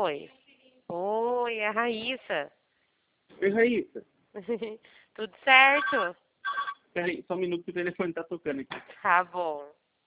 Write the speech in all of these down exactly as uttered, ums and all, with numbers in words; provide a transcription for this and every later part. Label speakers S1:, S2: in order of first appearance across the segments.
S1: foi? Oi, é a Raíssa.
S2: Oi, Raíssa.
S1: Tudo certo?
S2: Peraí, só um minuto que o telefone tá tocando aqui.
S1: Tá bom.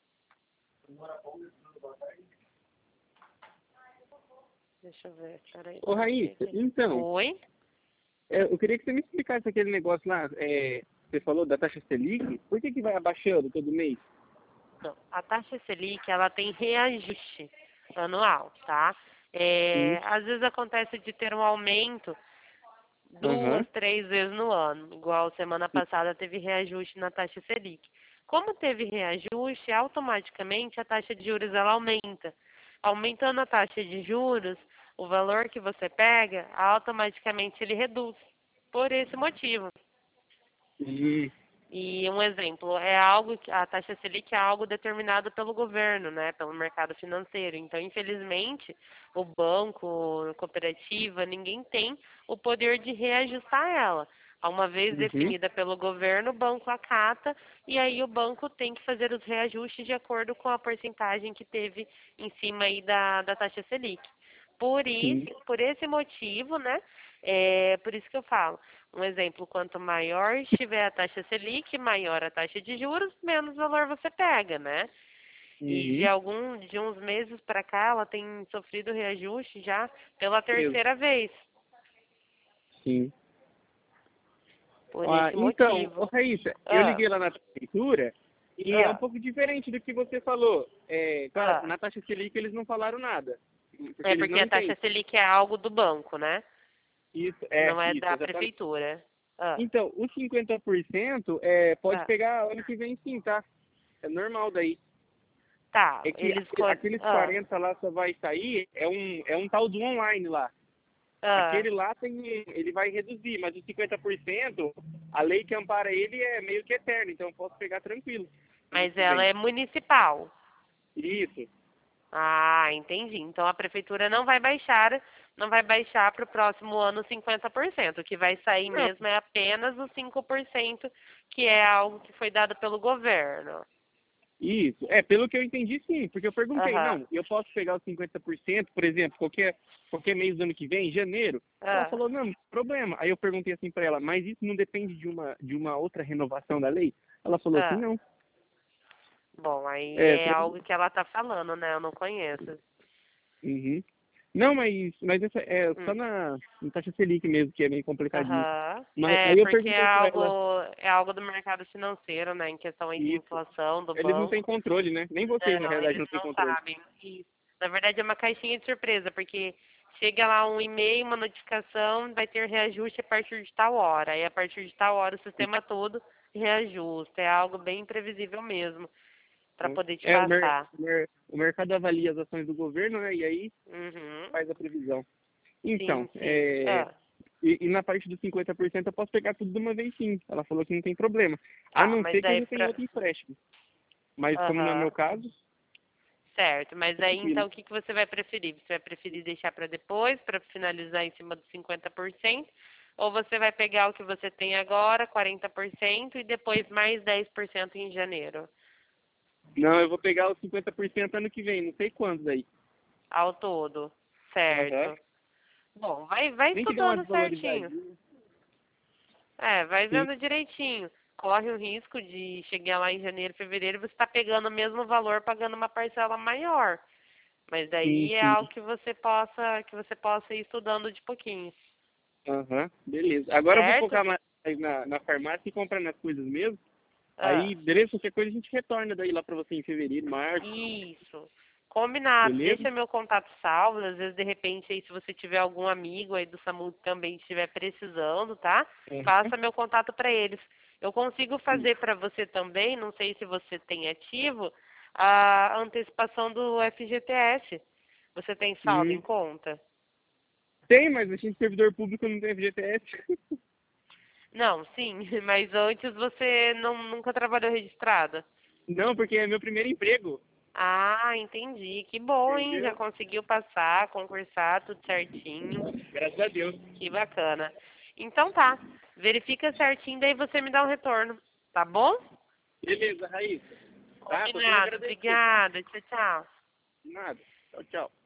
S1: Deixa eu ver, peraí.
S2: Ô, Raíssa, então,
S1: Oi?
S2: é, eu queria que você me explicasse aquele negócio lá, é, você falou da taxa Selic, por que que vai abaixando todo mês?
S1: Não, a taxa Selic, ela tem reajuste anual, tá? É,
S2: Sim.
S1: às vezes acontece de ter um aumento duas,
S2: Aham.
S1: três vezes no ano, igual semana passada teve reajuste na taxa Selic. Como teve reajuste, automaticamente a taxa de juros ela aumenta. Aumentando a taxa de juros, o valor que você pega, automaticamente ele reduz. Por esse motivo.
S2: Hum,
S1: E um exemplo, é algo que a taxa Selic é algo determinado pelo governo, né, pelo mercado financeiro. Então, infelizmente, o banco, a cooperativa, ninguém tem o poder de reajustar ela. Uma vez
S2: uhum,
S1: definida pelo governo, o banco acata e aí o banco tem que fazer os reajustes de acordo com a porcentagem que teve em cima aí da, da taxa Selic. Por
S2: sim.
S1: isso, por esse motivo, né, é por isso que eu falo. Um exemplo, quanto maior estiver a taxa Selic, maior a taxa de juros, menos valor você pega, né? E de
S2: Uhum.
S1: algum, de uns meses para cá, ela tem sofrido reajuste já pela
S2: Eu,
S1: terceira vez,
S2: sim.
S1: por
S2: Ah,
S1: esse
S2: então, ô,
S1: motivo.
S2: Raíssa, eu
S1: Ah,
S2: liguei lá na prefeitura e é um
S1: ah,
S2: pouco diferente do que você falou. É, claro,
S1: ah.
S2: na taxa Selic eles não falaram nada, porque
S1: É
S2: eles
S1: porque
S2: não
S1: a taxa
S2: entendem.
S1: Selic é algo do banco, né?
S2: Isso, é,
S1: Não é
S2: isso,
S1: da
S2: exatamente.
S1: prefeitura. Ah,
S2: Então, os cinquenta por cento é, pode
S1: ah.
S2: pegar ano que vem sim, tá? É normal daí.
S1: Tá,
S2: É que
S1: eles...
S2: aqu-
S1: co-
S2: aqueles
S1: Ah,
S2: quarenta lá só vai sair, é um, é um tal do online lá.
S1: ah.
S2: Aquele lá tem, ele vai reduzir, mas os cinquenta por cento, a lei que ampara ele é meio que eterna, então eu posso pegar tranquilo ano
S1: Mas
S2: que
S1: ela
S2: vem.
S1: é municipal.
S2: Isso,
S1: Ah, entendi. Então a prefeitura não vai baixar, não vai baixar para o próximo ano cinquenta por cento. O que vai sair
S2: não,
S1: mesmo é apenas os cinco por cento, que é algo que foi dado pelo governo.
S2: isso. É, pelo que eu entendi, sim, porque eu perguntei,
S1: Aham.
S2: não, eu posso pegar os cinquenta por cento, por exemplo, qualquer, qualquer mês do ano que vem, em janeiro? Ela
S1: Ah,
S2: falou, não, não tem problema. Aí eu perguntei assim para ela, mas isso não depende de uma, de uma outra renovação da lei? Ela falou assim,
S1: ah.
S2: não.
S1: Bom, aí
S2: É,
S1: é
S2: tra-
S1: algo que ela tá falando, né? Eu não conheço.
S2: uhum. Não, mas, mas essa é só
S1: Hum.
S2: na, na taxa Selic mesmo, que é meio complicadinho.
S1: Aham.
S2: Mas
S1: É,
S2: aí eu
S1: porque é
S2: perguntei para
S1: algo,
S2: ela,
S1: é algo do mercado financeiro, né? Em questão aí de
S2: isso,
S1: inflação do
S2: eles não têm
S1: banco.
S2: controle, né? Nem vocês, na
S1: Não,
S2: realidade,
S1: eles
S2: não têm
S1: não
S2: controle.
S1: sabem. Isso. Na verdade, é uma caixinha de surpresa, porque chega lá um e-mail, uma notificação, vai ter reajuste a partir de tal hora. Aí, a partir de tal hora, o sistema todo reajusta. É algo bem imprevisível mesmo, para
S2: Né?
S1: poder te
S2: É, o, mer
S1: passar.
S2: o mer o mercado avalia as ações do governo, né? E aí
S1: Uhum.
S2: faz a previsão. Então,
S1: Sim, sim.
S2: é,
S1: Ah,
S2: e, e na parte dos cinquenta por cento eu posso pegar tudo de uma vez sim. Ela falou que não tem problema. A
S1: tá,
S2: não
S1: mas
S2: ser que eu
S1: daí
S2: já tenha
S1: pra...
S2: outro empréstimo. Mas como não é
S1: Aham,
S2: meu caso,
S1: certo. Mas aí,
S2: tranquilo.
S1: então, o que, que você vai preferir? Você vai preferir deixar para depois, para finalizar em cima dos cinquenta por cento? Ou você vai pegar o que você tem agora, quarenta por cento, e depois mais dez por cento em janeiro,
S2: Não, eu vou pegar os cinquenta por cento ano que vem, não sei quando daí.
S1: ao todo?
S2: Aham.
S1: Certo. Bom, vai, vai
S2: Nem que dê uma
S1: estudando certinho.
S2: desvalorizadinha.
S1: É, vai
S2: Sim,
S1: vendo direitinho. Corre o risco de chegar lá em janeiro, fevereiro, você está pegando o mesmo valor, pagando uma parcela maior. Mas
S2: sim,
S1: daí é
S2: sim.
S1: algo que você possa, que você possa ir estudando de pouquinho.
S2: Aham, beleza. Agora eu vou
S1: Certo?
S2: focar mais na, na farmácia e comprar nas coisas mesmo.
S1: Ah,
S2: Aí, beleza? Qualquer coisa a gente retorna daí lá pra você em fevereiro, março,
S1: isso. Combinado.
S2: beleza?
S1: Deixa meu contato salvo. Às vezes, de repente, aí, se você tiver algum amigo aí do SAMU que também estiver precisando, tá?
S2: Aham,
S1: Passa meu contato para eles. Eu consigo
S2: sim.
S1: fazer para você também, não sei se você tem ativo, a antecipação do F G T S. Você tem saldo em
S2: Hum,
S1: conta?
S2: tem, mas a gente servidor público não tem F G T S.
S1: Não, sim, mas antes você não, nunca trabalhou registrada.
S2: Não, porque é meu primeiro emprego,
S1: Ah, entendi. Que bom, hein? Já
S2: entendeu?
S1: conseguiu passar, concursar, tudo certinho.
S2: Graças a Deus.
S1: Que bacana. Então tá. Verifica certinho, daí você me dá um retorno. Tá bom?
S2: Beleza, Raíssa. Tá? Só tenho a
S1: Combinado.
S2: agradecer.
S1: Obrigada. Tchau, tchau.
S2: Nada. Tchau, tchau.